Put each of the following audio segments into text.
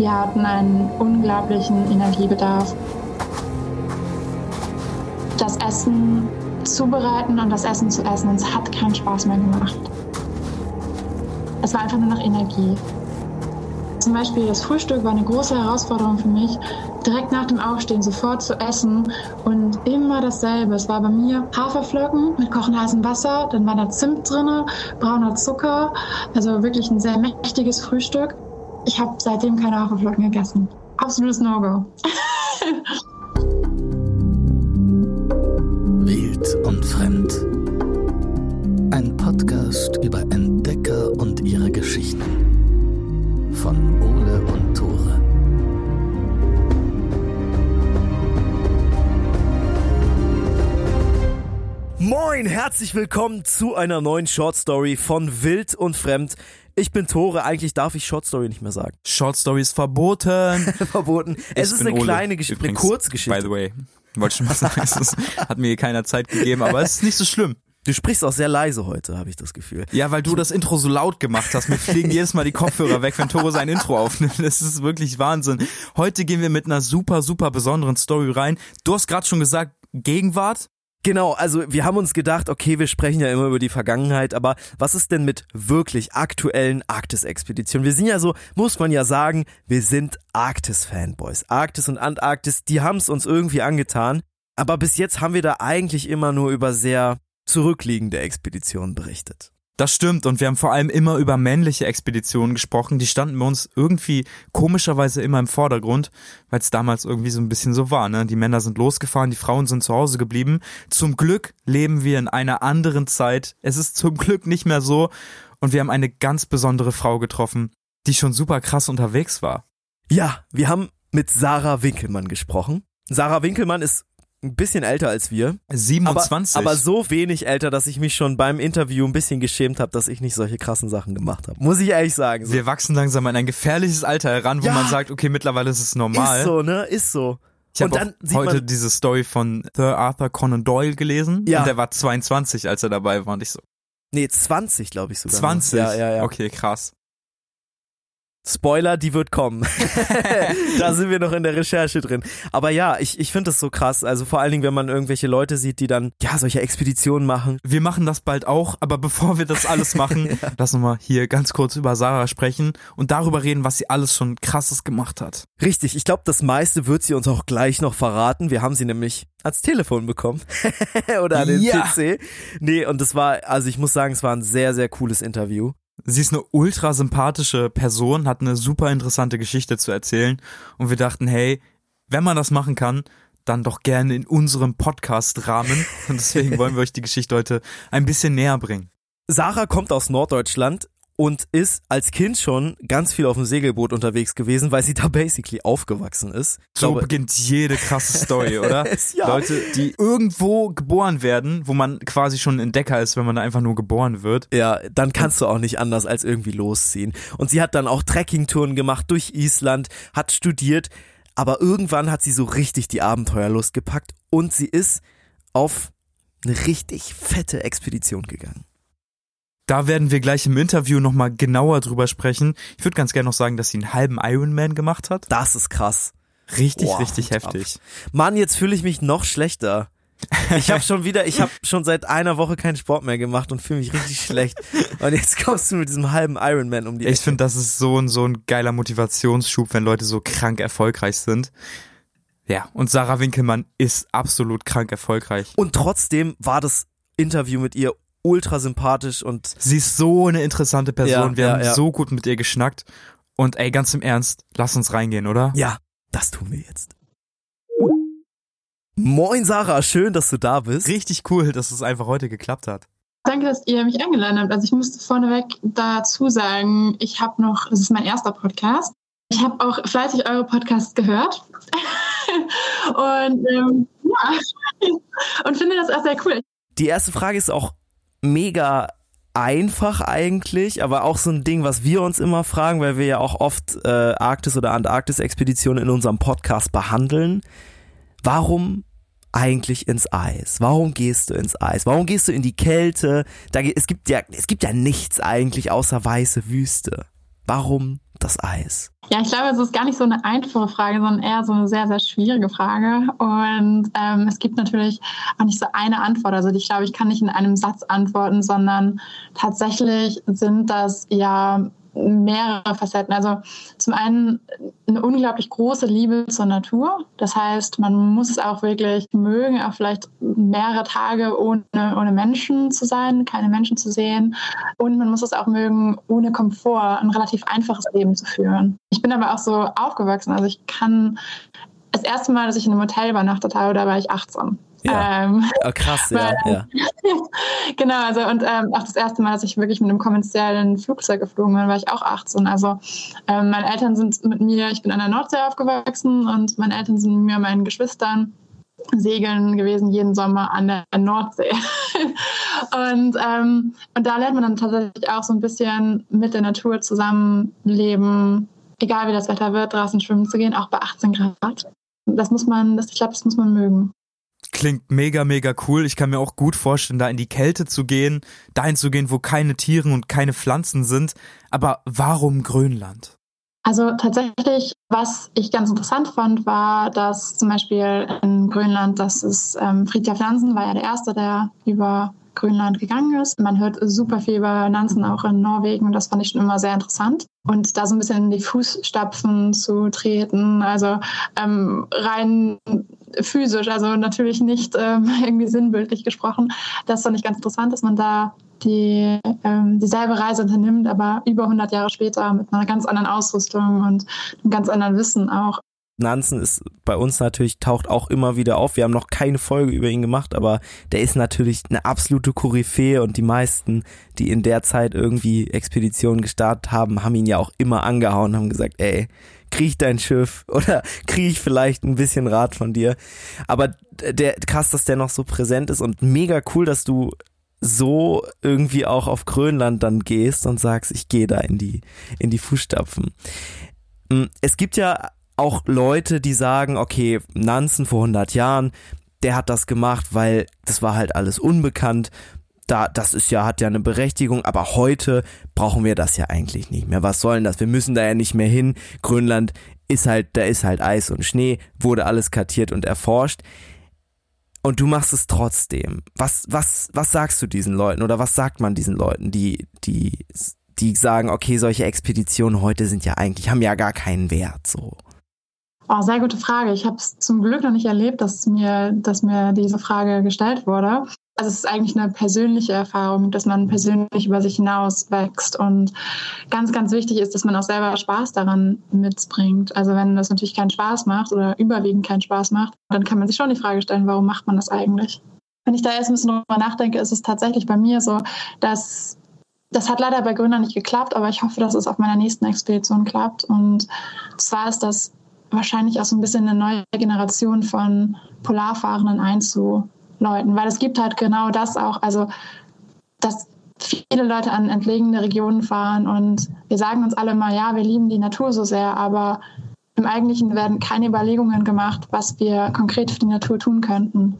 Wir hatten einen unglaublichen Energiebedarf. Das Essen zubereiten und das Essen zu essen, es hat keinen Spaß mehr gemacht. Es war einfach nur noch Energie. Zum Beispiel das Frühstück war eine große Herausforderung für mich, direkt nach dem Aufstehen sofort zu essen und immer dasselbe. Es war bei mir Haferflocken mit kochend heißem Wasser, dann war da Zimt drin, brauner Zucker, also wirklich ein sehr mächtiges Frühstück. Ich habe seitdem keine Haferflocken gegessen. Absolutes No-Go. Wild und Fremd. Ein Podcast über Entdecker und ihre Geschichten. Von Ole und Tore. Moin, herzlich willkommen zu einer neuen Short Story von Wild und Fremd. Ich bin Tore, eigentlich darf ich Short Story nicht mehr sagen. Short Story ist verboten. Verboten. Es ist eine Ole, kleine Geschichte, eine Kurzgeschichte. By the way, wollte schon mal sagen, hat mir keiner Zeit gegeben, aber es ist nicht so schlimm. Du sprichst auch sehr leise heute, habe ich das Gefühl. Ja, weil du das Intro so laut gemacht hast. Mir fliegen jedes Mal die Kopfhörer weg, wenn Tore sein Intro aufnimmt. Das ist wirklich Wahnsinn. Heute gehen wir mit einer super, super besonderen Story rein. Du hast gerade schon gesagt, Gegenwart. Genau, also wir haben uns gedacht, okay, wir sprechen ja immer über die Vergangenheit, aber was ist denn mit wirklich aktuellen Arktis-Expeditionen? Wir sind ja so, muss man ja sagen, wir sind Arktis-Fanboys. Arktis und Antarktis, die haben es uns irgendwie angetan, aber bis jetzt haben wir da eigentlich immer nur über sehr zurückliegende Expeditionen berichtet. Das stimmt, und wir haben vor allem immer über männliche Expeditionen gesprochen, die standen bei uns irgendwie komischerweise immer im Vordergrund, weil es damals irgendwie so ein bisschen so war, ne? Die Männer sind losgefahren, die Frauen sind zu Hause geblieben. Zum Glück leben wir in einer anderen Zeit, es ist zum Glück nicht mehr so, und wir haben eine ganz besondere Frau getroffen, die schon super krass unterwegs war. Ja, wir haben mit Sarah Winkelmann gesprochen. Sarah Winkelmann ist ein bisschen älter als wir. 27. Aber so wenig älter, dass ich mich schon beim Interview ein bisschen geschämt habe, dass ich nicht solche krassen Sachen gemacht habe. Muss ich ehrlich sagen. So. Wir wachsen langsam in ein gefährliches Alter heran, wo man sagt, okay, mittlerweile ist es normal. Ist so, ne? Ist so. Ich habe heute diese Story von Sir Arthur Conan Doyle gelesen. Ja. Und der war 22, als er dabei war. Und ich so. Nee, 20, glaube ich sogar. 20? Ja. Okay, krass. Spoiler, die wird kommen. Da sind wir noch in der Recherche drin. Aber ja, ich finde das so krass. Also vor allen Dingen, wenn man irgendwelche Leute sieht, die dann solche Expeditionen machen. Wir machen das bald auch, aber bevor wir das alles machen, lass uns mal hier ganz kurz über Sarah sprechen und darüber reden, was sie alles schon Krasses gemacht hat. Richtig, ich glaube, das meiste wird sie uns auch gleich noch verraten. Wir haben sie nämlich ans Telefon bekommen. Oder an den PC. Nee, und das war, also ich muss sagen, es war ein sehr, sehr cooles Interview. Sie ist eine ultra sympathische Person, hat eine super interessante Geschichte zu erzählen, und wir dachten, hey, wenn man das machen kann, dann doch gerne in unserem Podcast-Rahmen, und deswegen wollen wir euch die Geschichte heute ein bisschen näher bringen. Sarah kommt aus Norddeutschland und ist als Kind schon ganz viel auf dem Segelboot unterwegs gewesen, weil sie da basically aufgewachsen ist. So beginnt jede krasse Story, oder? Ja. Leute, die irgendwo geboren werden, wo man quasi schon ein Entdecker ist, wenn man da einfach nur geboren wird. Ja, dann kannst du auch nicht anders als irgendwie losziehen. Und sie hat dann auch Trekkingtouren gemacht durch Island, hat studiert, aber irgendwann hat sie so richtig die Abenteuerlust gepackt und sie ist auf eine richtig fette Expedition gegangen. Da werden wir gleich im Interview nochmal genauer drüber sprechen. Ich würde ganz gerne noch sagen, dass sie einen halben Ironman gemacht hat. Das ist krass. Richtig heftig. Mann, jetzt fühle ich mich noch schlechter. Ich habe schon seit einer Woche keinen Sport mehr gemacht und fühle mich richtig schlecht. Und jetzt kommst du mit diesem halben Ironman um die Ecke. Ich finde, das ist so ein geiler Motivationsschub, wenn Leute so krank erfolgreich sind. Ja, und Sarah Winkelmann ist absolut krank erfolgreich. Und trotzdem war das Interview mit ihr ultra sympathisch und sie ist so eine interessante Person. Wir haben so gut mit ihr geschnackt. Und ey, ganz im Ernst, lass uns reingehen, oder? Ja, das tun wir jetzt. Moin Sarah, schön, dass du da bist. Richtig cool, dass es einfach heute geklappt hat. Danke, dass ihr mich eingeladen habt. Also ich musste vorneweg dazu sagen, es ist mein erster Podcast. Ich habe auch fleißig eure Podcasts gehört. Und und finde das auch sehr cool. Die erste Frage ist auch mega einfach eigentlich, aber auch so ein Ding, was wir uns immer fragen, weil wir ja auch oft Arktis- oder Antarktis-Expeditionen in unserem Podcast behandeln. Warum eigentlich ins Eis? Warum gehst du ins Eis? Warum gehst du in die Kälte? Es gibt ja nichts eigentlich außer weiße Wüste. Warum das Eis? Ja, ich glaube, es ist gar nicht so eine einfache Frage, sondern eher so eine sehr, sehr schwierige Frage. Und es gibt natürlich auch nicht so eine Antwort. Also ich glaube, ich kann nicht in einem Satz antworten, sondern tatsächlich sind das ja mehrere Facetten. Also zum einen eine unglaublich große Liebe zur Natur. Das heißt, man muss es auch wirklich mögen, auch vielleicht mehrere Tage ohne Menschen zu sein, keine Menschen zu sehen. Und man muss es auch mögen, ohne Komfort ein relativ einfaches Leben zu führen. Ich bin aber auch so aufgewachsen. Also ich kann das erste Mal, dass ich in einem Hotel übernachtet habe, da war ich 18. Ja. Krass, ja. Genau, also und auch das erste Mal, dass ich wirklich mit einem kommerziellen Flugzeug geflogen bin, war ich auch 18. Also meine Eltern sind mit mir, ich bin an der Nordsee aufgewachsen und meine Eltern sind mit mir und meinen Geschwistern segeln gewesen, jeden Sommer an der Nordsee. Und da lernt man dann tatsächlich auch so ein bisschen mit der Natur zusammenleben, egal wie das Wetter wird, draußen schwimmen zu gehen, auch bei 18 Grad. Ich glaube, das muss man mögen. Klingt mega, mega cool. Ich kann mir auch gut vorstellen, da in die Kälte zu gehen, dahin zu gehen, wo keine Tiere und keine Pflanzen sind. Aber warum Grönland? Also tatsächlich, was ich ganz interessant fand, war, dass zum Beispiel in Grönland, Fridtjof Nansen war ja der Erste, der über Grönland gegangen ist. Man hört super viel über Nansen auch in Norwegen und das fand ich schon immer sehr interessant. Und da so ein bisschen in die Fußstapfen zu treten, also rein physisch, also natürlich nicht irgendwie sinnbildlich gesprochen. Das fand ich ganz interessant, dass man da dieselbe Reise unternimmt, aber über 100 Jahre später mit einer ganz anderen Ausrüstung und einem ganz anderen Wissen auch. Nansen ist bei uns natürlich, taucht auch immer wieder auf. Wir haben noch keine Folge über ihn gemacht, aber der ist natürlich eine absolute Koryphäe und die meisten, die in der Zeit irgendwie Expeditionen gestartet haben, haben ihn ja auch immer angehauen, haben gesagt, ey, krieg dein Schiff oder krieg ich vielleicht ein bisschen Rat von dir. Aber krass, dass der noch so präsent ist und mega cool, dass du so irgendwie auch auf Grönland dann gehst und sagst, ich gehe da in die Fußstapfen. Es gibt ja auch Leute, die sagen, okay, Nansen vor 100 Jahren, der hat das gemacht, weil das war halt alles unbekannt. Das hat ja eine Berechtigung, aber heute brauchen wir das ja eigentlich nicht mehr. Was soll denn das? Wir müssen da ja nicht mehr hin. Grönland da ist halt Eis und Schnee, wurde alles kartiert und erforscht. Und du machst es trotzdem. Was sagst du diesen Leuten oder was sagt man diesen Leuten, die sagen, okay, solche Expeditionen heute haben ja gar keinen Wert, so? Oh, sehr gute Frage. Ich habe es zum Glück noch nicht erlebt, dass mir diese Frage gestellt wurde. Also es ist eigentlich eine persönliche Erfahrung, dass man persönlich über sich hinaus wächst und ganz, ganz wichtig ist, dass man auch selber Spaß daran mitbringt. Also wenn das natürlich keinen Spaß macht oder überwiegend keinen Spaß macht, dann kann man sich schon die Frage stellen, warum macht man das eigentlich? Wenn ich da erst ein bisschen drüber nachdenke, ist es tatsächlich bei mir so, dass das hat leider bei Grönland nicht geklappt, aber ich hoffe, dass es auf meiner nächsten Expedition klappt. Und zwar ist das wahrscheinlich auch so ein bisschen eine neue Generation von Polarfahrenden einzuläuten, weil es gibt halt genau das auch, also dass viele Leute an entlegene Regionen fahren und wir sagen uns alle mal, ja, wir lieben die Natur so sehr, aber im Eigentlichen werden keine Überlegungen gemacht, was wir konkret für die Natur tun könnten.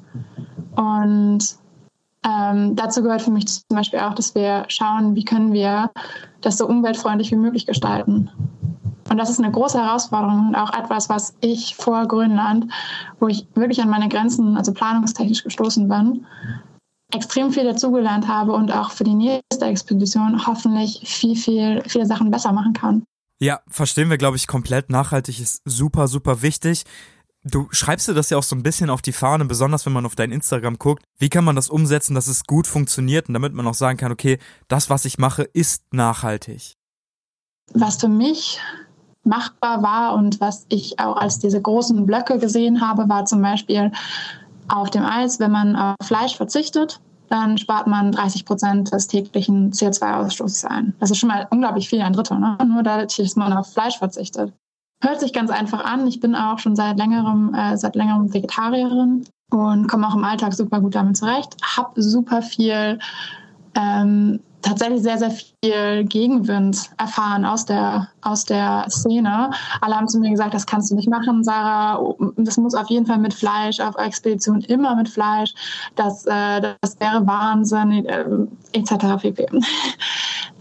Und dazu gehört für mich zum Beispiel auch, dass wir schauen, wie können wir das so umweltfreundlich wie möglich gestalten. Und das ist eine große Herausforderung und auch etwas, was ich vor Grönland, wo ich wirklich an meine Grenzen, also planungstechnisch gestoßen bin, extrem viel dazugelernt habe und auch für die nächste Expedition hoffentlich viele Sachen besser machen kann. Ja, verstehen wir, glaube ich, komplett. Nachhaltig ist super, super wichtig. Du schreibst dir das ja auch so ein bisschen auf die Fahne, besonders wenn man auf dein Instagram guckt. Wie kann man das umsetzen, dass es gut funktioniert und damit man auch sagen kann, okay, das, was ich mache, ist nachhaltig? Was für mich machbar war und was ich auch als diese großen Blöcke gesehen habe, war zum Beispiel auf dem Eis, wenn man auf Fleisch verzichtet, dann spart man 30% des täglichen CO2-Ausstoßes ein. Das ist schon mal unglaublich viel, 1/3, ne? Nur dadurch, dass man auf Fleisch verzichtet. Hört sich ganz einfach an. Ich bin auch schon seit längerem Vegetarierin und komme auch im Alltag super gut damit zurecht. Hab super viel tatsächlich sehr, sehr viel Gegenwind erfahren aus der Szene. Alle haben zu mir gesagt, das kannst du nicht machen, Sarah. Das muss auf jeden Fall mit Fleisch, auf Expedition immer mit Fleisch. Das wäre Wahnsinn, etc. pp.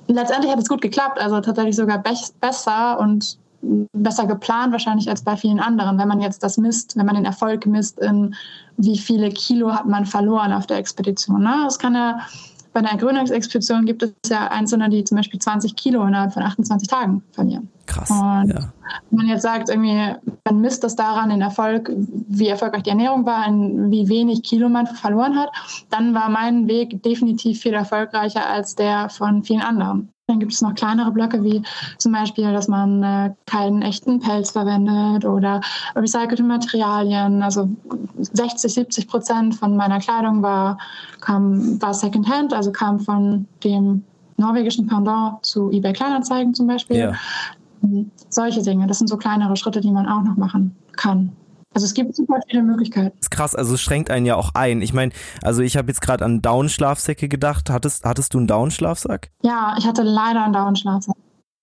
letztendlich hat es gut geklappt, also tatsächlich sogar besser und besser geplant wahrscheinlich als bei vielen anderen. Wenn man jetzt das misst, wenn man den Erfolg misst, in wie viele Kilo hat man verloren auf der Expedition. Ne? Das kann ja, bei einer Grönlandsexpedition gibt es ja Einzelne, die zum Beispiel 20 Kilo innerhalb von 28 Tagen verlieren. Krass. Und wenn man jetzt sagt, irgendwie, man misst das daran, den Erfolg, wie erfolgreich die Ernährung war, wie wenig Kilo man verloren hat, dann war mein Weg definitiv viel erfolgreicher als der von vielen anderen. Dann gibt es noch kleinere Blöcke, wie zum Beispiel, dass man keinen echten Pelz verwendet oder recycelte Materialien. Also 60-70% von meiner Kleidung war Secondhand, also kam von dem norwegischen Pendant zu eBay Kleinanzeigen zum Beispiel. Ja. Solche Dinge, das sind so kleinere Schritte, die man auch noch machen kann. Also es gibt super viele Möglichkeiten. Das ist krass, also es schränkt einen ja auch ein. Ich meine, also ich habe jetzt gerade an Down-Schlafsäcke gedacht. Hattest du einen Down-Schlafsack? Ja, ich hatte leider einen Down-Schlafsack.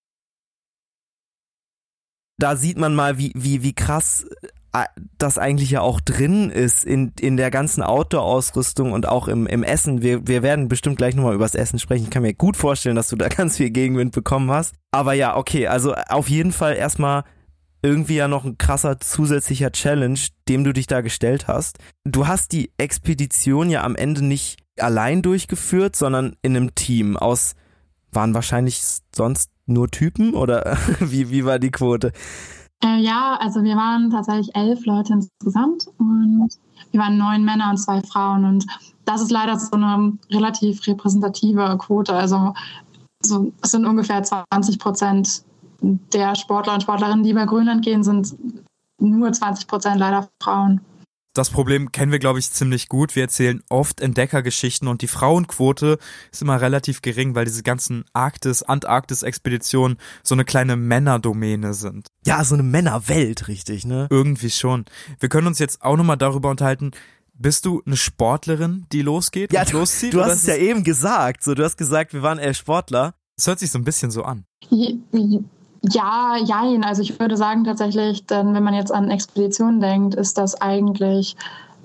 Da sieht man mal, wie krass das eigentlich ja auch drin ist in der ganzen Outdoor-Ausrüstung und auch im Essen. Wir werden bestimmt gleich nochmal übers Essen sprechen. Ich kann mir gut vorstellen, dass du da ganz viel Gegenwind bekommen hast. Aber ja, okay, also auf jeden Fall erstmal irgendwie ja noch ein krasser zusätzlicher Challenge, dem du dich da gestellt hast. Du hast die Expedition ja am Ende nicht allein durchgeführt, sondern in einem Team waren wahrscheinlich sonst nur Typen oder wie war die Quote? Ja, also wir waren tatsächlich 11 Leute insgesamt und wir waren 9 Männer und 2 Frauen und das ist leider so eine relativ repräsentative Quote. Also es sind ungefähr 20% der Sportler und Sportlerinnen, die über Grönland gehen, sind nur 20% leider Frauen. Das Problem kennen wir, glaube ich, ziemlich gut. Wir erzählen oft Entdeckergeschichten und die Frauenquote ist immer relativ gering, weil diese ganzen Antarktis-Expeditionen so eine kleine Männerdomäne sind. Ja, so eine Männerwelt, richtig, ne? Irgendwie schon. Wir können uns jetzt auch nochmal darüber unterhalten, bist du eine Sportlerin, die losgeht und loszieht? Du hast es ja eben gesagt. So, du hast gesagt, wir waren 11 Sportler. Es hört sich so ein bisschen so an. Ja, jein. Also ich würde sagen tatsächlich, denn wenn man jetzt an Expeditionen denkt, ist das eigentlich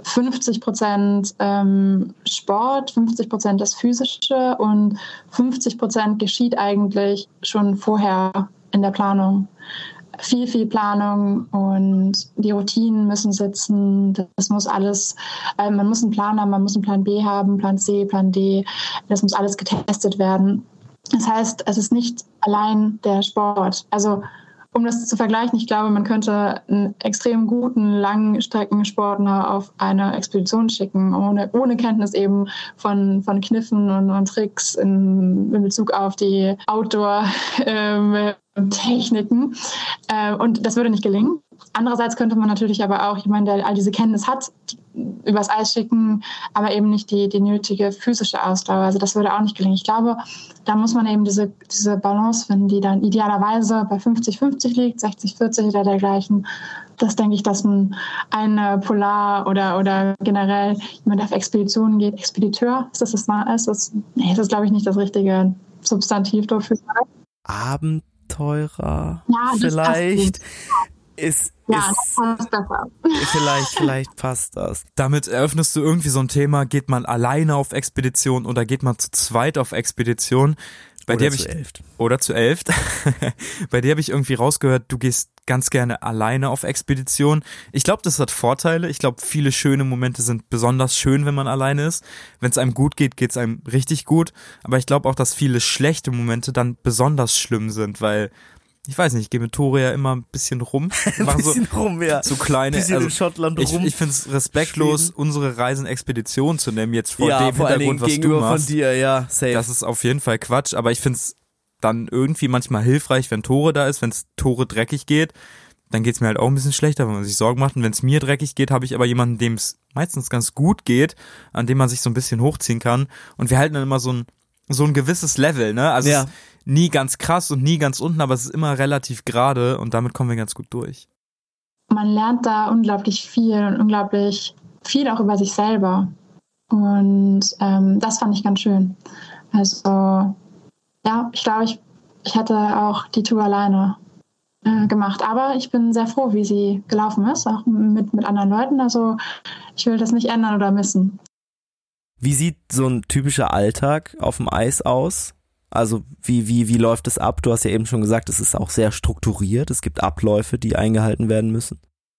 50% Sport, 50% das Physische und 50% geschieht eigentlich schon vorher in der Planung. Viel Planung und die Routinen müssen sitzen. Das muss alles, man muss einen Plan haben, man muss einen Plan B haben, Plan C, Plan D. Das muss alles getestet werden. Das heißt, es ist nicht allein der Sport. Also um das zu vergleichen, ich glaube, man könnte einen extrem guten Langstreckensportler auf eine Expedition schicken, ohne Kenntnis eben von Kniffen und Tricks in Bezug auf die Outdoor-Techniken. Und das würde nicht gelingen. Andererseits könnte man natürlich aber auch jemanden, der all diese Kenntnis hat, übers Eis schicken, aber eben nicht die nötige physische Ausdauer. Also das würde auch nicht gelingen. Ich glaube, da muss man eben diese Balance finden, die dann idealerweise bei 50-50 liegt, 60-40 oder dergleichen. Das denke ich, dass man ein Polar oder generell jemand auf Expeditionen geht. Expediteur, ist das glaube ich nicht das richtige Substantiv dafür. Abenteurer, ja, vielleicht. Das passt besser. Vielleicht passt das. Damit eröffnest du irgendwie so ein Thema, geht man alleine auf Expedition oder geht man zu zweit auf Expedition? Oder zu 11. Bei dir habe ich irgendwie rausgehört, du gehst ganz gerne alleine auf Expedition. Ich glaube, das hat Vorteile. Ich glaube, viele schöne Momente sind besonders schön, wenn man alleine ist. Wenn es einem gut geht, geht es einem richtig gut. Aber ich glaube auch, dass viele schlechte Momente dann besonders schlimm sind, weil ich weiß nicht, ich gehe mit Tore ja immer ein bisschen rum. So kleine, bisschen in Schottland rum. Ich finde es respektlos, unsere Reisen Expedition zu nennen, jetzt vor dem vor Hintergrund, was du machst. Von dir, ja, safe. Das ist auf jeden Fall Quatsch, aber ich finde es dann irgendwie manchmal hilfreich, wenn Tore da ist, wenn es Tore dreckig geht, dann geht es mir halt auch ein bisschen schlechter, wenn man sich Sorgen macht. Und wenn es mir dreckig geht, habe ich aber jemanden, dem es meistens ganz gut geht, an dem man sich so ein bisschen hochziehen kann. Und wir halten dann immer so ein gewisses Level, ne? Also es ist nie ganz krass und nie ganz unten, aber es ist immer relativ gerade und damit kommen wir ganz gut durch. Man lernt da unglaublich viel und unglaublich viel auch über sich selber. Und das fand ich ganz schön. Also ja, ich glaube, ich hätte auch die Tour alleine gemacht. Aber ich bin sehr froh, wie sie gelaufen ist, auch mit anderen Leuten. Also ich will das nicht ändern oder missen. Wie sieht so ein typischer Alltag auf dem Eis aus? Also wie läuft es ab? Du hast ja eben schon gesagt, es ist auch sehr strukturiert. Es gibt Abläufe, die eingehalten werden müssen.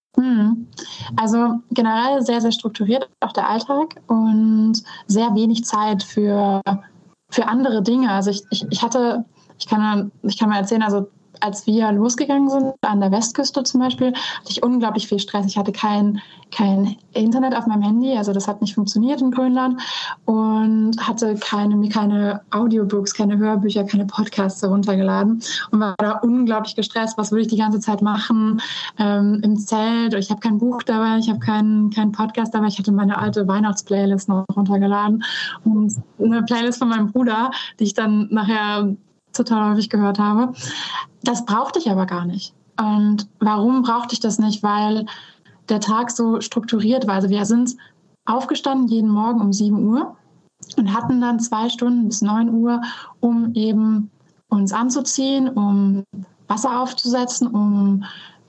Also generell sehr, sehr strukturiert auch der Alltag und sehr wenig Zeit für andere Dinge. Also ich kann mal erzählen, also als wir losgegangen sind, an der Westküste zum Beispiel, hatte ich unglaublich viel Stress. Ich hatte kein Internet auf meinem Handy, also das hat nicht funktioniert in Grönland und hatte keine Audiobooks, keine Hörbücher, keine Podcasts heruntergeladen und war da unglaublich gestresst. Was würde ich die ganze Zeit machen im Zelt? Ich habe kein Buch dabei, ich habe keinen Podcast dabei. Ich hatte meine alte Weihnachtsplaylist noch runtergeladen und eine Playlist von meinem Bruder, die ich dann nachher total häufig gehört habe. Das brauchte ich aber gar nicht. Und warum brauchte ich das nicht? Weil der Tag so strukturiert war. Also wir sind aufgestanden jeden Morgen um 7 Uhr und hatten dann 2 Stunden bis 9 Uhr, um eben uns anzuziehen, um Wasser aufzusetzen, um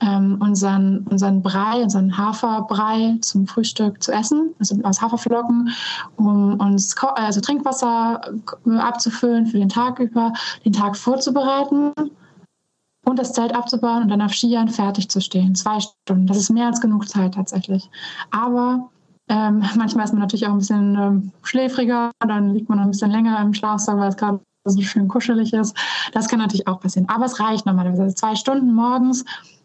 unseren Brei, unseren Haferbrei zum Frühstück zu essen, also aus Haferflocken, um uns Trinkwasser abzufüllen für den Tag über, den Tag vorzubereiten und das Zelt abzubauen und dann auf Skiern fertig zu stehen. 2 Stunden, das ist mehr als genug Zeit tatsächlich. Aber manchmal ist man natürlich auch ein bisschen schläfriger, dann liegt man noch ein bisschen länger im Schlafsack, weil es gerade so schön kuschelig ist. Das kann natürlich auch passieren. Aber es reicht normalerweise. Also 2 Stunden morgens.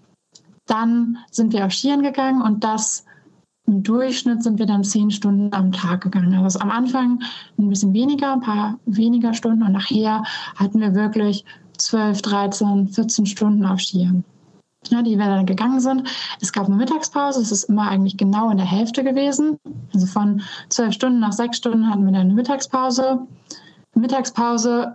Dann sind wir auf Skiern gegangen und das im Durchschnitt sind wir dann 10 Stunden am Tag gegangen. Also am Anfang ein bisschen weniger, ein paar weniger Stunden und nachher hatten wir wirklich 12, 13, 14 Stunden auf Skiern, ja, die wir dann gegangen sind. Es gab eine Mittagspause, es ist immer eigentlich genau in der Hälfte gewesen. Also von 12 Stunden nach 6 Stunden hatten wir dann eine Mittagspause. Mittagspause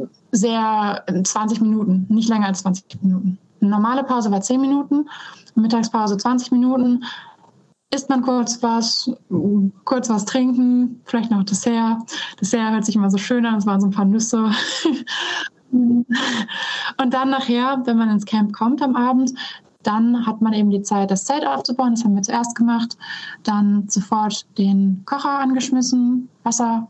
sehr 20 Minuten, nicht länger als 20 Minuten. Eine normale Pause war 10 Minuten, Mittagspause 20 Minuten. Isst man kurz was trinken, vielleicht noch Dessert. Dessert hört sich immer so schön an, es waren so ein paar Nüsse. Und dann nachher, wenn man ins Camp kommt am Abend, dann hat man eben die Zeit, das Zelt aufzubauen. Das haben wir zuerst gemacht. Dann sofort den Kocher angeschmissen, Wasser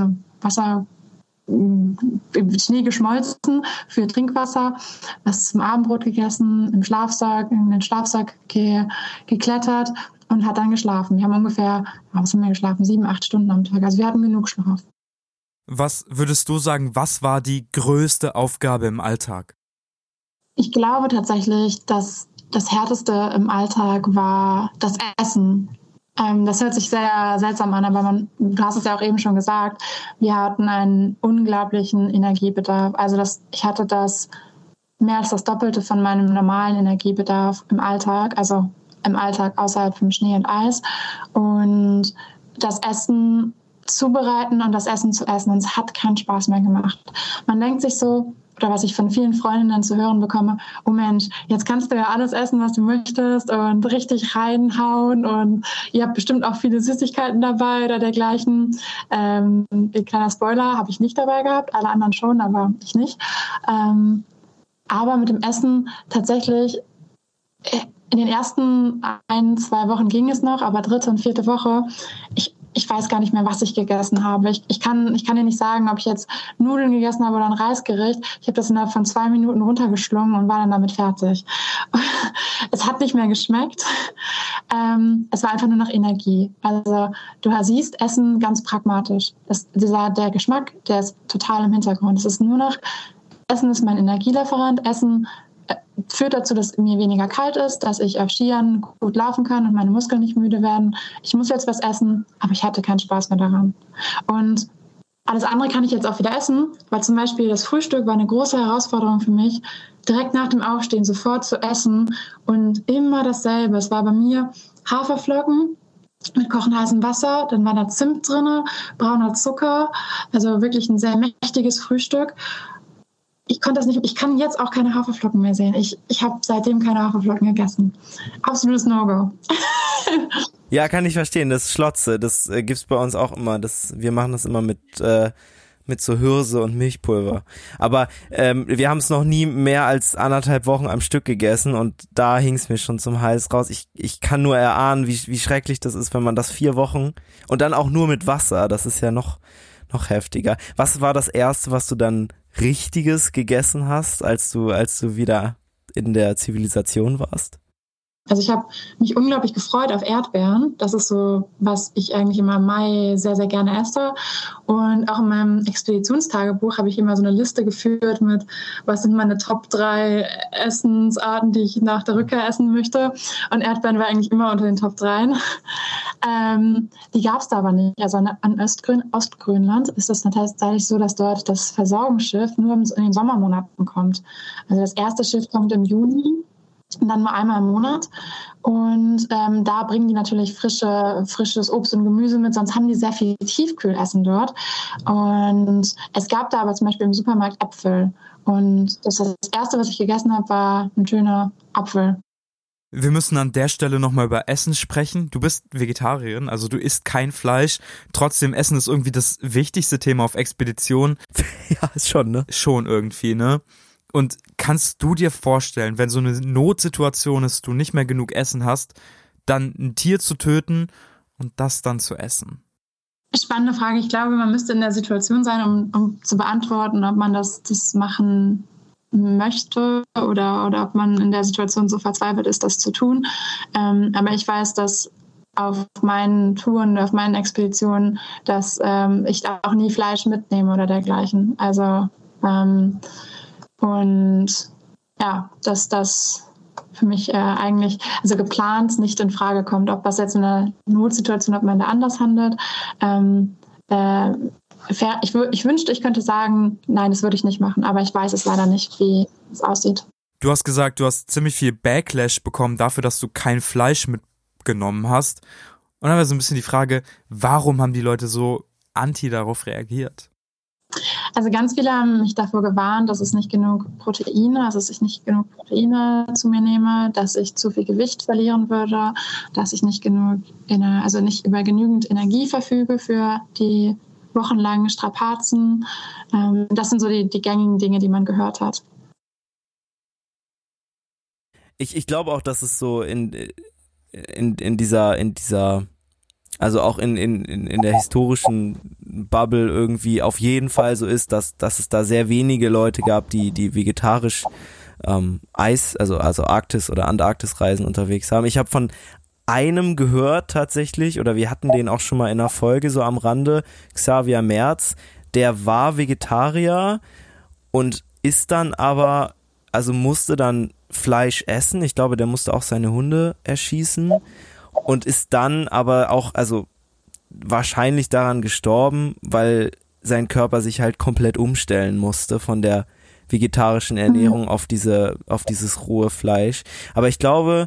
Schnee geschmolzen für Trinkwasser, was zum Abendbrot gegessen, in den Schlafsack geklettert und hat dann geschlafen. Wir haben ungefähr, 7, 8 Stunden am Tag. Also wir hatten genug Schlaf. Was würdest du sagen, was war die größte Aufgabe im Alltag? Ich glaube tatsächlich, dass das Härteste im Alltag war das Essen. Das hört sich sehr seltsam an, aber du hast es ja auch eben schon gesagt, wir hatten einen unglaublichen Energiebedarf. Also ich hatte das mehr als das Doppelte von meinem normalen Energiebedarf im Alltag, also im Alltag außerhalb vom Schnee und Eis. Und das Essen zubereiten und das Essen zu essen, und es hat keinen Spaß mehr gemacht. Man denkt sich so, oder was ich von vielen Freundinnen zu hören bekomme, oh Mensch, jetzt kannst du ja alles essen, was du möchtest und richtig reinhauen und ihr habt bestimmt auch viele Süßigkeiten dabei oder dergleichen. Ein kleiner Spoiler, habe ich nicht dabei gehabt, alle anderen schon, aber ich nicht. Aber mit dem Essen tatsächlich, in den ersten 1, 2 Wochen ging es noch, aber 3. und 4. Woche, ich weiß gar nicht mehr, was ich gegessen habe. Ich kann dir nicht sagen, ob ich jetzt Nudeln gegessen habe oder ein Reisgericht. Ich habe das innerhalb von 2 Minuten runtergeschlungen und war dann damit fertig. Es hat nicht mehr geschmeckt. Es war einfach nur noch Energie. Also du siehst Essen ganz pragmatisch. Der Geschmack, der ist total im Hintergrund. Es ist nur noch, Essen ist mein Energielieferant. Essen führt dazu, dass mir weniger kalt ist, dass ich auf Skiern gut laufen kann und meine Muskeln nicht müde werden. Ich muss jetzt was essen, aber ich hatte keinen Spaß mehr daran. Und alles andere kann ich jetzt auch wieder essen, weil zum Beispiel das Frühstück war eine große Herausforderung für mich, direkt nach dem Aufstehen sofort zu essen und immer dasselbe. Es war bei mir Haferflocken mit kochend heißem Wasser, dann war da Zimt drin, brauner Zucker, also wirklich ein sehr mächtiges Frühstück. Ich konnte das nicht, ich kann jetzt auch keine Haferflocken mehr sehen. Ich habe seitdem keine Haferflocken gegessen. Absolutes No-Go. Ja, kann ich verstehen. Das Schlotze, das gibt's bei uns auch immer. Wir machen das immer mit so Hirse und Milchpulver. Aber wir haben es noch nie mehr als 1,5 Wochen am Stück gegessen und da hing's mir schon zum Hals raus. Ich kann nur erahnen, wie schrecklich das ist, wenn man das 4 Wochen und dann auch nur mit Wasser. Das ist ja noch heftiger. Was war das Erste, was du dann Richtiges gegessen hast, als du wieder in der Zivilisation warst? Also ich habe mich unglaublich gefreut auf Erdbeeren. Das ist so, was ich eigentlich immer im Mai sehr, sehr gerne esse. Und auch in meinem Expeditionstagebuch habe ich immer so eine Liste geführt mit, was sind meine Top 3 Essensarten, die ich nach der Rückkehr essen möchte. Und Erdbeeren war eigentlich immer unter den Top 3. Die gab es da aber nicht. Also an Ostgrönland ist das tatsächlich so, dass dort das Versorgungsschiff nur in den Sommermonaten kommt. Also das erste Schiff kommt im Juni. Und dann nur einmal im Monat. Und da bringen die natürlich frisches Obst und Gemüse mit, sonst haben die sehr viel Tiefkühlessen dort. Und es gab da aber zum Beispiel im Supermarkt Äpfel. Und das Erste, was ich gegessen habe, war ein schöner Apfel. Wir müssen an der Stelle nochmal über Essen sprechen. Du bist Vegetarierin, also du isst kein Fleisch. Trotzdem, Essen ist irgendwie das wichtigste Thema auf Expedition. Ja, ist schon, ne? Schon irgendwie, ne? Und kannst du dir vorstellen, wenn so eine Notsituation ist, du nicht mehr genug Essen hast, dann ein Tier zu töten und das dann zu essen? Spannende Frage. Ich glaube, man müsste in der Situation sein, um zu beantworten, ob man das machen möchte oder ob man in der Situation so verzweifelt ist, das zu tun. Aber ich weiß, dass auf meinen Touren, auf meinen Expeditionen, dass ich da auch nie Fleisch mitnehme oder dergleichen. Also und ja, dass das für mich eigentlich, also geplant nicht in Frage kommt, ob das jetzt in einer Notsituation, ob man da anders handelt. Ich wünschte, ich könnte sagen, nein, das würde ich nicht machen, aber ich weiß es leider nicht, wie es aussieht. Du hast gesagt, du hast ziemlich viel Backlash bekommen dafür, dass du kein Fleisch mitgenommen hast. Und dann war so ein bisschen die Frage, warum haben die Leute so anti darauf reagiert? Also ganz viele haben mich davor gewarnt, dass es nicht genug Proteine, also dass ich nicht genug Proteine zu mir nehme, dass ich zu viel Gewicht verlieren würde, dass ich nicht über genügend Energie verfüge für die wochenlangen Strapazen. Das sind so die gängigen Dinge, die man gehört hat. Ich glaube auch, dass es so in dieser also auch in der historischen Bubble irgendwie auf jeden Fall so ist, dass es da sehr wenige Leute gab, die vegetarisch also Arktis- oder Antarktisreisen unterwegs haben. Ich habe von einem gehört tatsächlich, oder wir hatten den auch schon mal in einer Folge so am Rande, Xavier Merz, der war Vegetarier und ist dann aber, also musste dann Fleisch essen. Ich glaube, der musste auch seine Hunde erschießen. Und ist dann aber auch, also wahrscheinlich daran gestorben, weil sein Körper sich halt komplett umstellen musste von der vegetarischen Ernährung auf dieses rohe Fleisch. Aber ich glaube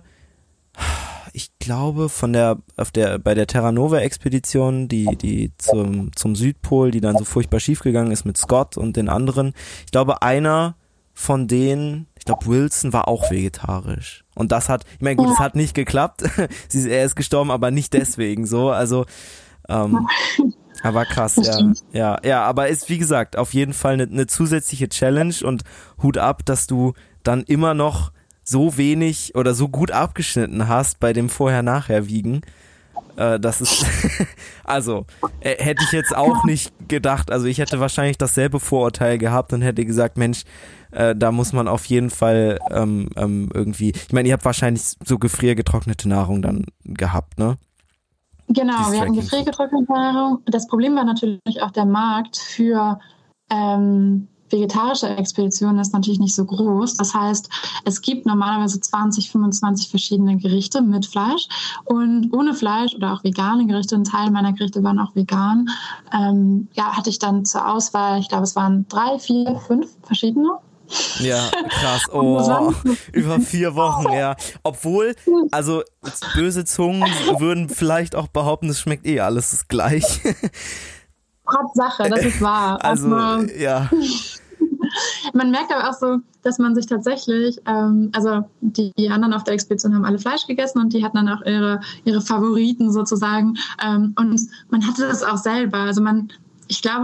bei der Terra Nova Expedition, die zum Südpol, die dann so furchtbar schief gegangen ist mit Scott und den anderen, ich glaube einer von denen, ich glaube Wilson war auch vegetarisch. Und das hat, ich meine gut, es hat nicht geklappt. Er ist gestorben, aber nicht deswegen so. Also, aber krass, ja. Ja, aber ist wie gesagt auf jeden Fall eine zusätzliche Challenge und Hut ab, dass du dann immer noch so wenig oder so gut abgeschnitten hast bei dem Vorher-Nachher-Wiegen. Das ist, also, hätte ich jetzt auch nicht gedacht, also ich hätte wahrscheinlich dasselbe Vorurteil gehabt und hätte gesagt, Mensch, da muss man auf jeden Fall irgendwie, ich meine, ihr habt wahrscheinlich so gefriergetrocknete Nahrung dann gehabt, ne? Genau, wir hatten gefriergetrocknete Nahrung. Das Problem war natürlich auch der Markt für vegetarische Expeditionen ist natürlich nicht so groß. Das heißt, es gibt normalerweise 20, 25 verschiedene Gerichte mit Fleisch und ohne Fleisch oder auch vegane Gerichte. Ein Teil meiner Gerichte waren auch vegan. Hatte ich dann zur Auswahl, ich glaube, es waren 3, 4, 5 verschiedene. Ja, krass. Oh, über 4 Wochen, ja. Obwohl, also böse Zungen würden vielleicht auch behaupten, es schmeckt alles gleich. Sache, das ist wahr. Also, ja. Man merkt aber auch so, dass man sich tatsächlich, also die anderen auf der Expedition haben alle Fleisch gegessen und die hatten dann auch ihre Favoriten sozusagen. Und man hatte das auch selber. Also ich glaube,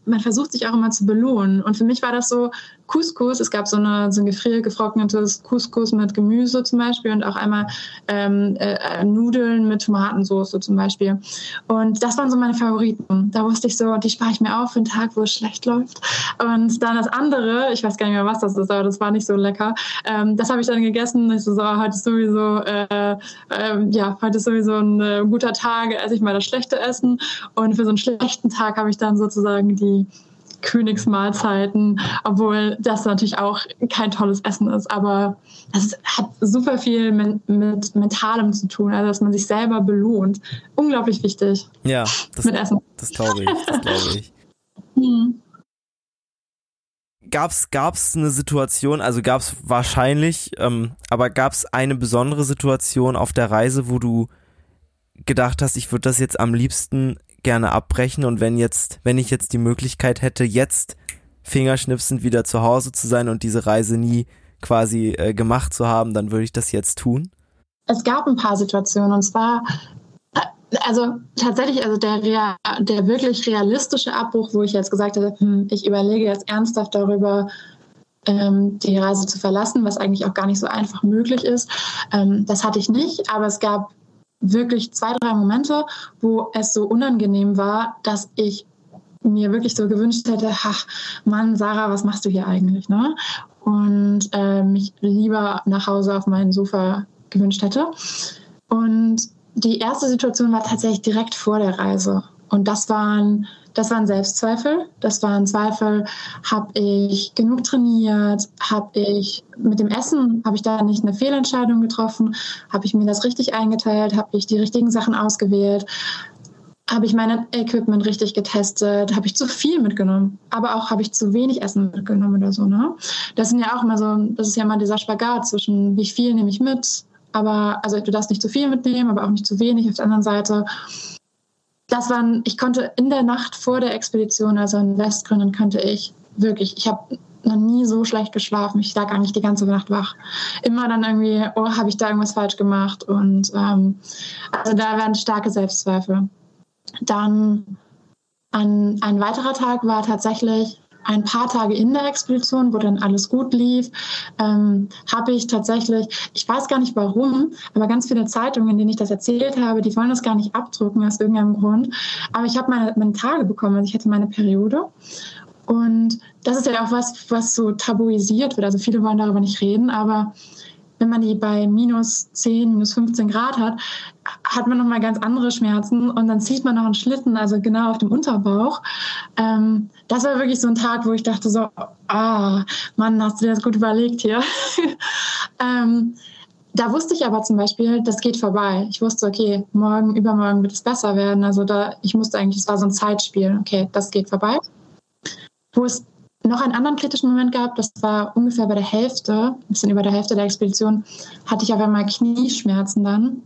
man versucht sich auch immer zu belohnen. Und für mich war das so Couscous. Es gab so ein gefriergetrocknetes Couscous mit Gemüse zum Beispiel und auch einmal Nudeln mit Tomatensauce zum Beispiel. Und das waren so meine Favoriten. Da wusste ich so, die spare ich mir auf für einen Tag, wo es schlecht läuft. Und dann das andere, ich weiß gar nicht mehr, was das ist, aber das war nicht so lecker. Das habe ich dann gegessen. Ich so, heute ist sowieso, heute ist sowieso ein guter Tag, esse ich mal das schlechte Essen. Und für so einen schlechten Tag habe ich dann sozusagen die Königsmahlzeiten, obwohl das natürlich auch kein tolles Essen ist, aber das hat super viel mit Mentalem zu tun, also dass man sich selber belohnt. Unglaublich wichtig. Ja, mit Essen. Das glaube ich. Gab's eine Situation, also gab's wahrscheinlich, aber gab's eine besondere Situation auf der Reise, wo du gedacht hast, ich würde das jetzt am liebsten gerne abbrechen und wenn ich jetzt die Möglichkeit hätte, jetzt fingerschnipsend wieder zu Hause zu sein und diese Reise nie quasi gemacht zu haben, dann würde ich das jetzt tun? Es gab ein paar Situationen und zwar, also tatsächlich, also der wirklich realistische Abbruch, wo ich jetzt gesagt habe, ich überlege jetzt ernsthaft darüber, die Reise zu verlassen, was eigentlich auch gar nicht so einfach möglich ist. Das hatte ich nicht, aber es gab wirklich 2, 3 Momente, wo es so unangenehm war, dass ich mir wirklich so gewünscht hätte, ach Mann, Sarah, was machst du hier eigentlich, ne? Und mich lieber nach Hause auf mein Sofa gewünscht hätte. Und die erste Situation war tatsächlich direkt vor der Reise. Und das waren Selbstzweifel. Das waren Zweifel, habe ich genug trainiert? Mit dem Essen, habe ich da nicht eine Fehlentscheidung getroffen? Habe ich mir das richtig eingeteilt? Habe ich die richtigen Sachen ausgewählt? Habe ich mein Equipment richtig getestet? Habe ich zu viel mitgenommen? Aber auch habe ich zu wenig Essen mitgenommen oder so, ne? Das ist ja immer dieser Spagat zwischen, wie viel nehme ich mit? Aber, also du darfst nicht zu viel mitnehmen, aber auch nicht zu wenig auf der anderen Seite. Ich konnte in der Nacht vor der Expedition, also in Westgrönland, ich habe noch nie so schlecht geschlafen. Ich lag eigentlich die ganze Nacht wach. Immer dann irgendwie, habe ich da irgendwas falsch gemacht? Und also da waren starke Selbstzweifel. Dann ein weiterer Tag war tatsächlich ein paar Tage in der Expedition, wo dann alles gut lief, habe ich tatsächlich, ich weiß gar nicht warum, aber ganz viele Zeitungen, in denen ich das erzählt habe, die wollen das gar nicht abdrucken aus irgendeinem Grund. Aber ich habe meine Tage bekommen, also ich hatte meine Periode. Und das ist ja auch was so tabuisiert wird. Also viele wollen darüber nicht reden, aber wenn man die bei -10, -15 Grad hat man nochmal ganz andere Schmerzen und dann zieht man noch einen Schlitten, also genau auf dem Unterbauch. Das war wirklich so ein Tag, wo ich dachte so, Mann, hast du dir das gut überlegt hier? Da wusste ich aber zum Beispiel, das geht vorbei. Ich wusste, okay, übermorgen wird es besser werden. Also es war so ein Zeitspiel. Okay, das geht vorbei. Wo es noch einen anderen kritischen Moment gab, das war ungefähr bei der Hälfte, ein bisschen über der Hälfte der Expedition, hatte ich auf einmal Knieschmerzen dann.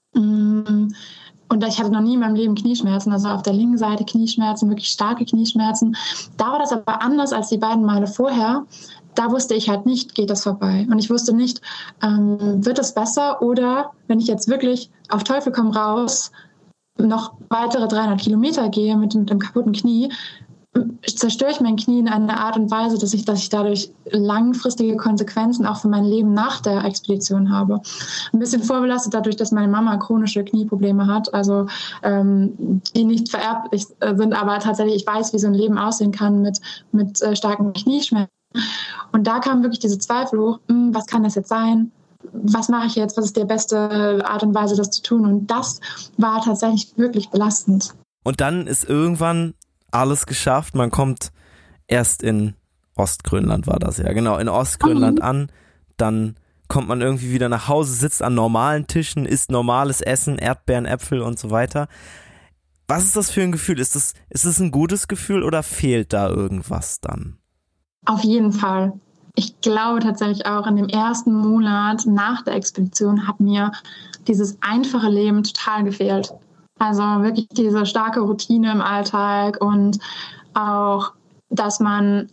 Und ich hatte noch nie in meinem Leben Knieschmerzen, also auf der linken Seite Knieschmerzen, wirklich starke Knieschmerzen. Da war das aber anders als die beiden Male vorher. Da wusste ich halt nicht, geht das vorbei. Und ich wusste nicht, wird es besser oder wenn ich jetzt wirklich auf Teufel komm raus noch weitere 300 Kilometer gehe mit dem kaputten Knie, zerstöre ich mein Knie in einer Art und Weise, dass ich dadurch langfristige Konsequenzen auch für mein Leben nach der Expedition habe. Ein bisschen vorbelastet dadurch, dass meine Mama chronische Knieprobleme hat, also die nicht vererblich sind, aber tatsächlich ich weiß, wie so ein Leben aussehen kann mit starken Knieschmerzen. Und da kamen wirklich diese Zweifel hoch, was kann das jetzt sein? Was mache ich jetzt? Was ist die beste Art und Weise, das zu tun? Und das war tatsächlich wirklich belastend. Und dann ist irgendwann alles geschafft. Man kommt erst in Ostgrönland, war das ja, genau, in Ostgrönland an. Dann kommt man irgendwie wieder nach Hause, sitzt an normalen Tischen, isst normales Essen, Erdbeeren, Äpfel und so weiter. Was ist das für ein Gefühl? Ist es ein gutes Gefühl oder fehlt da irgendwas dann? Auf jeden Fall. Ich glaube tatsächlich auch, in dem ersten Monat nach der Expedition hat mir dieses einfache Leben total gefehlt. Also wirklich diese starke Routine im Alltag und auch, dass man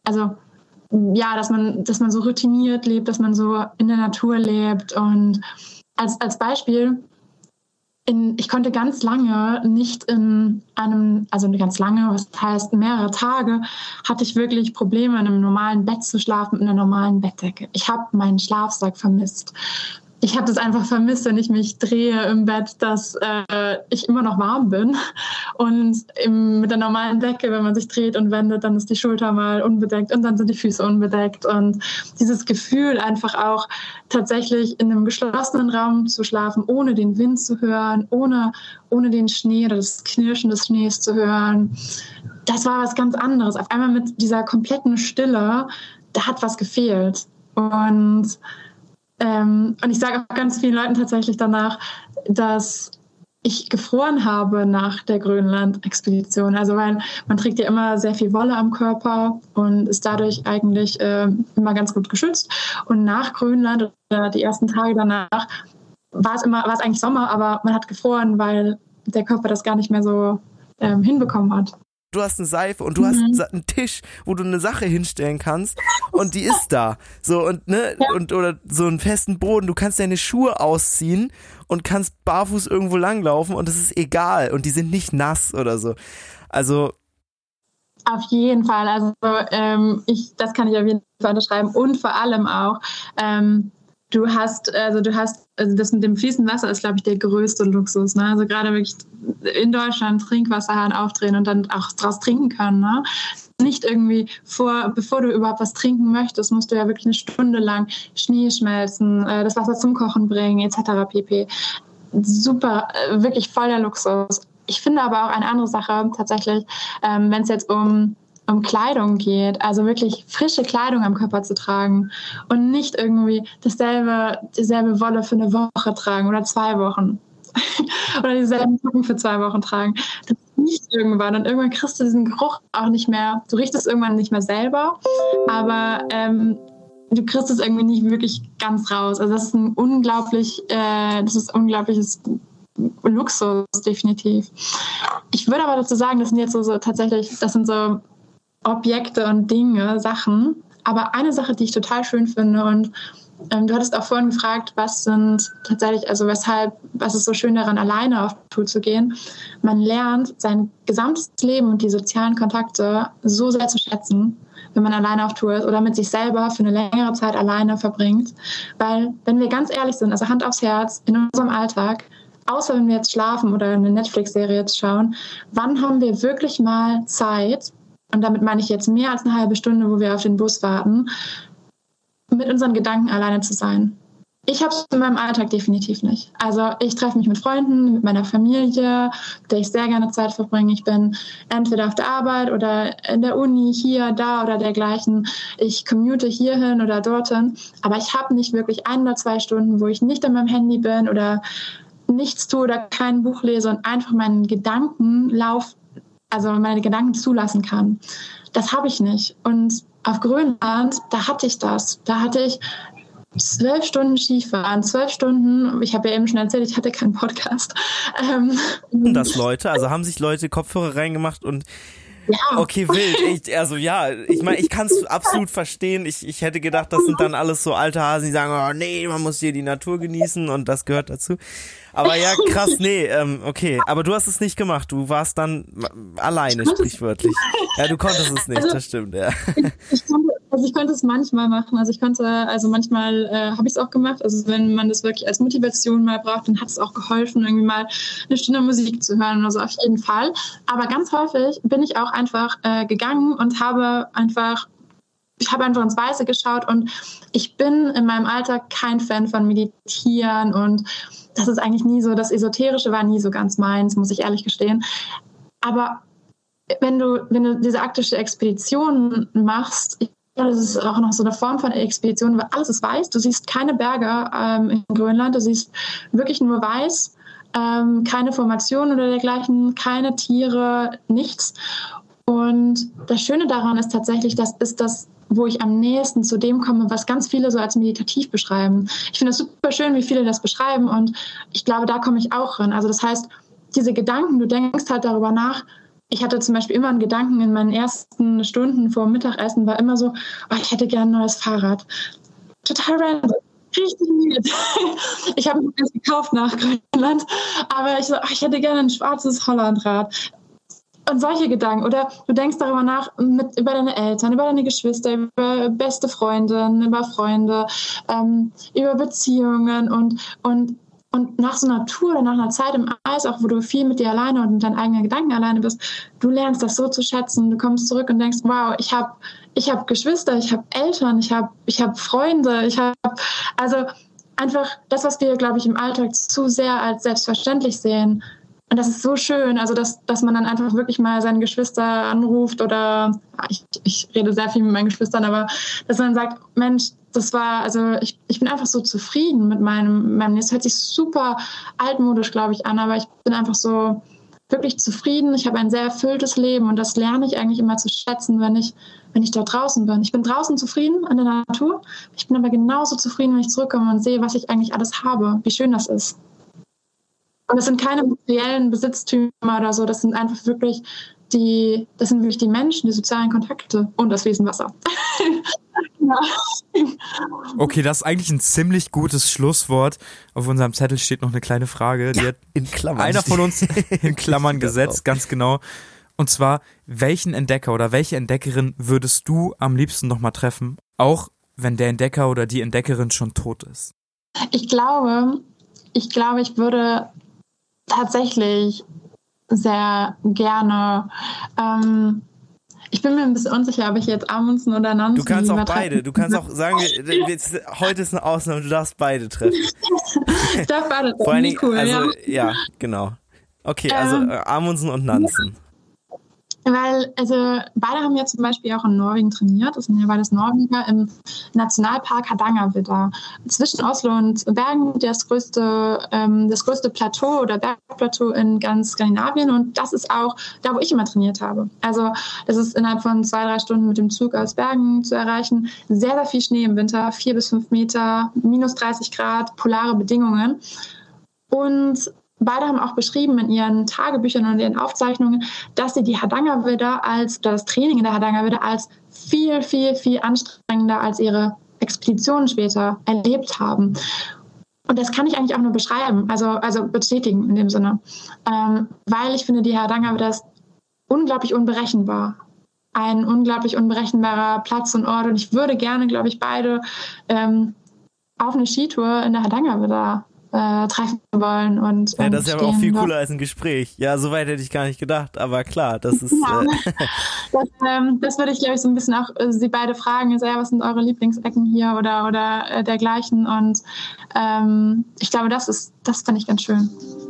so routiniert lebt, dass man so in der Natur lebt. Und als Beispiel, ich konnte ganz lange nicht in einem, also ganz lange, was heißt mehrere Tage, hatte ich wirklich Probleme, in einem normalen Bett zu schlafen, in einer normalen Bettdecke. Ich habe meinen Schlafsack vermisst. Ich habe das einfach vermisst, wenn ich mich drehe im Bett, dass ich immer noch warm bin. Und mit der normalen Decke, wenn man sich dreht und wendet, dann ist die Schulter mal unbedeckt und dann sind die Füße unbedeckt. Und dieses Gefühl, einfach auch tatsächlich in einem geschlossenen Raum zu schlafen, ohne den Wind zu hören, ohne den Schnee oder das Knirschen des Schnees zu hören, das war was ganz anderes. Auf einmal mit dieser kompletten Stille, da hat was gefehlt. Und ich sage auch ganz vielen Leuten tatsächlich danach, dass ich gefroren habe nach der Grönland-Expedition. Also weil man trägt ja immer sehr viel Wolle am Körper und ist dadurch eigentlich immer ganz gut geschützt. Und nach Grönland oder die ersten Tage danach war es eigentlich Sommer, aber man hat gefroren, weil der Körper das gar nicht mehr so hinbekommen hat. Du hast eine Seife und du hast einen Tisch, wo du eine Sache hinstellen kannst und die ist da. So und oder so einen festen Boden. Du kannst deine Schuhe ausziehen und kannst barfuß irgendwo langlaufen und es ist egal und die sind nicht nass oder so. Also auf jeden Fall. Also das kann ich auf jeden Fall unterschreiben und vor allem auch Du hast das mit dem fließenden Wasser ist, glaube ich, der größte Luxus. Ne? Also gerade wirklich in Deutschland Trinkwasserhahn aufdrehen und dann auch draus trinken können. Ne? Nicht irgendwie bevor du überhaupt was trinken möchtest, musst du ja wirklich eine Stunde lang Schnee schmelzen, das Wasser zum Kochen bringen, etc. pp. Super, wirklich voll der Luxus. Ich finde aber auch eine andere Sache tatsächlich, wenn es jetzt um Kleidung geht, also wirklich frische Kleidung am Körper zu tragen und nicht irgendwie dieselbe Wolle für eine Woche tragen oder 2 Wochen oder dieselben Socken für 2 Wochen tragen. Das riecht irgendwann und irgendwann kriegst du diesen Geruch auch nicht mehr, du riechst es irgendwann nicht mehr selber, aber du kriegst es irgendwie nicht wirklich ganz raus. Also das ist ein unglaubliches Luxus, definitiv. Ich würde aber dazu sagen, das sind jetzt das sind so Objekte und Dinge, Sachen. Aber eine Sache, die ich total schön finde und du hattest auch vorhin gefragt, was ist so schön daran, alleine auf Tour zu gehen. Man lernt sein gesamtes Leben und die sozialen Kontakte so sehr zu schätzen, wenn man alleine auf Tour ist oder mit sich selber für eine längere Zeit alleine verbringt. Weil, wenn wir ganz ehrlich sind, also Hand aufs Herz, in unserem Alltag, außer wenn wir jetzt schlafen oder eine Netflix-Serie jetzt schauen, wann haben wir wirklich mal Zeit, und damit meine ich jetzt mehr als eine halbe Stunde, wo wir auf den Bus warten, mit unseren Gedanken alleine zu sein. Ich habe es in meinem Alltag definitiv nicht. Also ich treffe mich mit Freunden, mit meiner Familie, mit der ich sehr gerne Zeit verbringe. Ich bin entweder auf der Arbeit oder in der Uni, hier, da oder dergleichen. Ich commute hierhin oder dorthin. Aber ich habe nicht wirklich 1 oder 2 Stunden, wo ich nicht an meinem Handy bin oder nichts tue oder kein Buch lese und einfach meinen meine Gedanken zulassen kann. Das habe ich nicht. Und auf Grönland, da hatte ich das. Da hatte ich 12 Stunden Skifahren, 12 Stunden, ich habe ja eben schon erzählt, ich hatte keinen Podcast. Haben sich Leute Kopfhörer reingemacht und ja. Okay, wild. Ich meine, ich kann es absolut verstehen. Ich hätte gedacht, das sind dann alles so alte Hasen, die sagen, oh nee, man muss hier die Natur genießen und das gehört dazu. Aber ja, krass, nee, okay. Aber du hast es nicht gemacht. Du warst dann alleine, sprichwörtlich. Ja, du konntest es nicht, das stimmt, ja. Ich konnte es manchmal machen. Manchmal habe ich es auch gemacht. Also wenn man das wirklich als Motivation mal braucht, dann hat es auch geholfen, irgendwie mal eine Stunde Musik zu hören oder so, auf jeden Fall. Aber ganz häufig bin ich auch einfach gegangen und habe einfach ins Weiße geschaut und ich bin in meinem Alltag kein Fan von Meditieren und das ist eigentlich nie so, das Esoterische war nie so ganz meins, muss ich ehrlich gestehen. Aber wenn du diese arktische Expedition machst, das ist auch noch so eine Form von Expedition, weil alles ist weiß. Du siehst keine Berge in Grönland, du siehst wirklich nur weiß, keine Formation oder dergleichen, keine Tiere, nichts. Und das Schöne daran ist tatsächlich, das ist das, wo ich am nächsten zu dem komme, was ganz viele so als meditativ beschreiben. Ich finde es super schön, wie viele das beschreiben und ich glaube, da komme ich auch rein. Also das heißt, diese Gedanken, du denkst halt darüber nach. Ich hatte zum Beispiel immer einen Gedanken in meinen ersten Stunden vor dem Mittagessen, war immer so, oh, ich hätte gerne ein neues Fahrrad. Total random. richtig lieb. Ich habe mir das gekauft nach Grönland, aber ich hätte gerne ein schwarzes Hollandrad. Und solche Gedanken. Oder du denkst darüber nach, über deine Eltern, über deine Geschwister, über beste Freundinnen, über Freunde, über Beziehungen und nach so einer Tour oder nach einer Zeit im Eis, auch wo du viel mit dir alleine und mit deinen eigenen Gedanken alleine bist, du lernst das so zu schätzen. Du kommst zurück und denkst, wow, ich hab Geschwister, ich habe Eltern, ich hab Freunde, also einfach das, was wir, glaube ich, im Alltag zu sehr als selbstverständlich sehen. Und das ist so schön, also dass man dann einfach wirklich mal seine Geschwister anruft oder ich rede sehr viel mit meinen Geschwistern, aber dass man sagt, Mensch, das war, also ich bin einfach so zufrieden mit meinem Leben. Es hört sich super altmodisch, glaube ich, an, aber ich bin einfach so wirklich zufrieden. Ich habe ein sehr erfülltes Leben und das lerne ich eigentlich immer zu schätzen, wenn ich dort draußen bin. Ich bin draußen zufrieden an der Natur, ich bin aber genauso zufrieden, wenn ich zurückkomme und sehe, was ich eigentlich alles habe, wie schön das ist. Und das sind keine materiellen Besitztümer oder so, das sind einfach wirklich die Menschen, die sozialen Kontakte und das Wesen Wasser. Ja. Okay, das ist eigentlich ein ziemlich gutes Schlusswort. Auf unserem Zettel steht noch eine kleine Frage, die hat in Klammern. Einer von uns in Klammern gesetzt, ganz genau. Und zwar, welchen Entdecker oder welche Entdeckerin würdest du am liebsten nochmal treffen, auch wenn der Entdecker oder die Entdeckerin schon tot ist? Ich glaube, ich würde tatsächlich sehr gerne, ich bin mir ein bisschen unsicher, ob ich jetzt Amundsen oder Nansen. Du kannst auch beide. Du kannst auch sagen, heute ist eine Ausnahme, du darfst beide treffen. Ich darf beide treffen. Vor allen Dingen, cool, also, ja, genau. Okay, also Amundsen und Nansen. Weil, also beide haben ja zum Beispiel auch in Norwegen trainiert. Das sind ja beides Norweger im Nationalpark Hardangervidda. Zwischen Oslo und Bergen das größte Plateau oder Bergplateau in ganz Skandinavien. Und das ist auch da, wo ich immer trainiert habe. Also das ist innerhalb von 2-3 Stunden mit dem Zug aus Bergen zu erreichen. Sehr, sehr viel Schnee im Winter, 4 bis 5 Meter, minus 30 Grad, polare Bedingungen. Und beide haben auch beschrieben in ihren Tagebüchern und ihren Aufzeichnungen, dass sie die Hardangervidda das Training in der Hardangervidda als viel, viel, viel anstrengender als ihre Expeditionen später erlebt haben. Und das kann ich eigentlich auch nur beschreiben, also bestätigen in dem Sinne. Weil ich finde, die Hardangervidda ist unglaublich unberechenbar. Ein unglaublich unberechenbarer Platz und Ort. Und ich würde gerne, glaube ich, beide auf eine Skitour in der Hardangervidda treffen wollen. Und ja, das ist ja aber auch viel cooler dort. als ein Gespräch. Ja, so weit hätte ich gar nicht gedacht, aber klar, das ist... Ja. Das würde ich, glaube ich, so ein bisschen auch Sie beide fragen, also, ja, was sind eure Lieblingsecken hier oder dergleichen, und ich glaube, das fand ich ganz schön.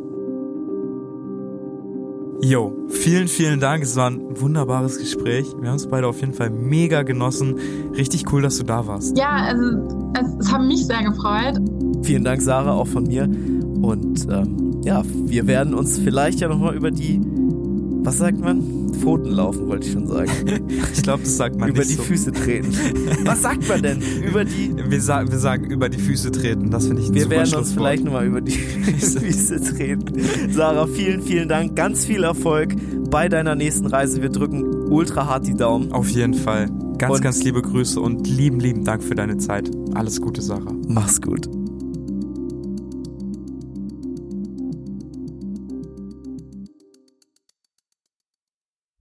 Jo, vielen, vielen Dank. Es war ein wunderbares Gespräch. Wir haben es beide auf jeden Fall mega genossen. Richtig cool, dass du da warst. Ja, also es hat mich sehr gefreut. Vielen Dank, Sarah, auch von mir. Und ja, wir werden uns vielleicht ja nochmal über die, was sagt man? Pfoten laufen, wollte ich schon sagen. Ich glaube, das sagt man über nicht die so. Füße treten. Was sagt man denn? Wir sagen über die Füße treten. Das finde ich ein Wir super werden uns Schlusswort. vielleicht nochmal über die Füße treten. Sarah, vielen, vielen Dank. Ganz viel Erfolg bei deiner nächsten Reise. Wir drücken ultra hart die Daumen. Auf jeden Fall. Ganz, Und ganz liebe Grüße und lieben Dank für deine Zeit. Alles Gute, Sarah. Mach's gut.